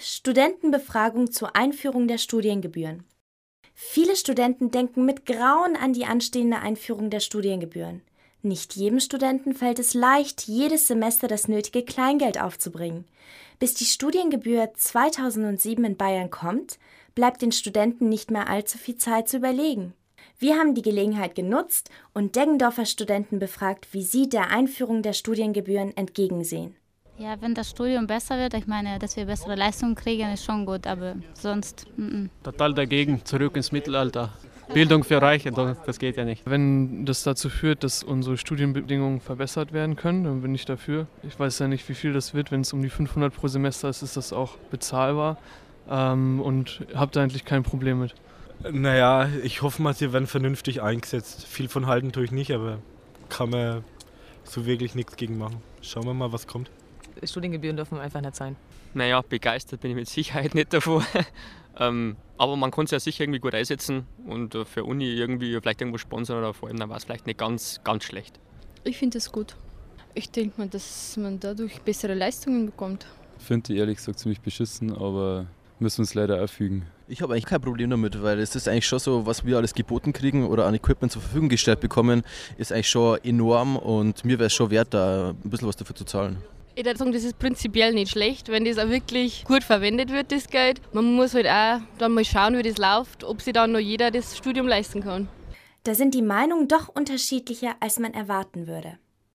Studentenbefragung zur Einführung der Studiengebühren. Viele Studenten denken mit Grauen an die anstehende Einführung der Studiengebühren. Nicht jedem Studenten fällt es leicht, jedes Semester das nötige Kleingeld aufzubringen. Bis die Studiengebühr 2007 in Bayern kommt, bleibt den Studenten nicht mehr allzu viel Zeit zu überlegen. Wir haben die Gelegenheit genutzt und Deggendorfer Studenten befragt, wie sie der Einführung der Studiengebühren entgegensehen. Ja, wenn das Studium besser wird, ich meine, dass wir bessere Leistungen kriegen, ist schon gut, aber sonst. Total dagegen, zurück ins Mittelalter. Bildung für Reiche, das geht ja nicht. Wenn das dazu führt, dass unsere Studienbedingungen verbessert werden können, dann bin ich dafür. Ich weiß ja nicht, wie viel das wird. Wenn es um die 500 pro Semester ist, ist das auch bezahlbar und habe da eigentlich kein Problem mit. Naja, ich hoffe mal, sie werden vernünftig eingesetzt. Viel von halten tue ich nicht, aber kann man so wirklich nichts gegen machen. Schauen wir mal, was kommt. Studiengebühren dürfen einfach nicht sein. Naja, begeistert bin ich mit Sicherheit nicht davon. Aber man kann es ja sicher irgendwie gut einsetzen und für Uni irgendwie vielleicht irgendwo sponsern oder vor allem, dann war es vielleicht nicht ganz schlecht. Ich finde es gut. Ich denke mal, dass man dadurch bessere Leistungen bekommt. Ich finde die ehrlich gesagt ziemlich beschissen, aber müssen uns leider erfügen. Ich habe eigentlich kein Problem damit, weil es ist eigentlich schon so, was wir alles geboten kriegen oder an Equipment zur Verfügung gestellt bekommen, ist eigentlich schon enorm und mir wäre es schon wert, da ein bisschen was dafür zu zahlen. Ich würde sagen, das ist prinzipiell nicht schlecht, wenn das auch wirklich gut verwendet wird, das Geld. Man muss halt auch dann mal schauen, wie das läuft, ob sich dann noch jeder das Studium leisten kann. Da sind die Meinungen doch unterschiedlicher, als man erwarten würde.